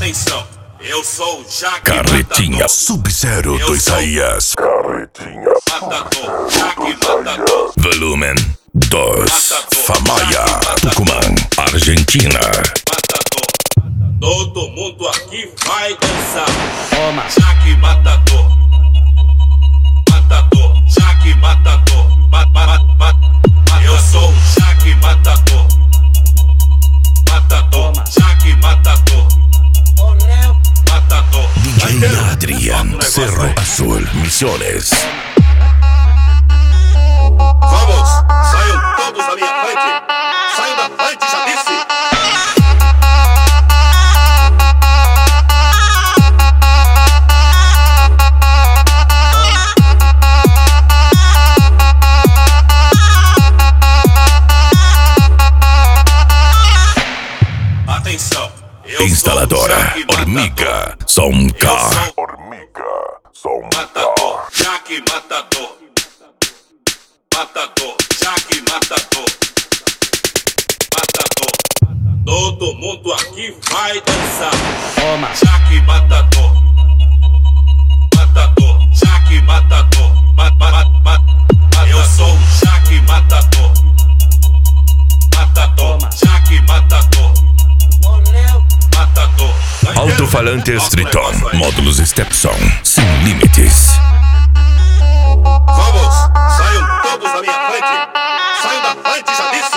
Atenção, eu sou o Jaque Carretinha Sub-Zero do Isaías. Carretinha Matador, Jaque Matador. Volumen 2. Famaia, Tucumã, Argentina. Matador, todo mundo aqui vai dançar. Toma. Jaque Matador. Matador, Jaque Matador. Eu sou o Jaque Matador. Matador, Jaque Matador. Matador. DJ Adrian, Cerro Azul, Misiones. Vamos, saiam todos da minha frente. Saiam da frente, já disse. Atenção, Instaladora Hormiga, Som K. Hormiga Som Matador, Jaque Matador. Matador, Jaque Matador. Matador, todo mundo aqui vai dançar. Toma. Jaque Matador. Matador, Jaque Matador. Eu sou o Jaque Matador. Matador, Jaque Matador. Matador. Alto-falantes Triton, módulos Stepson, sem limites. Vamos, saiam todos da minha frente. Saiam da frente, já disse.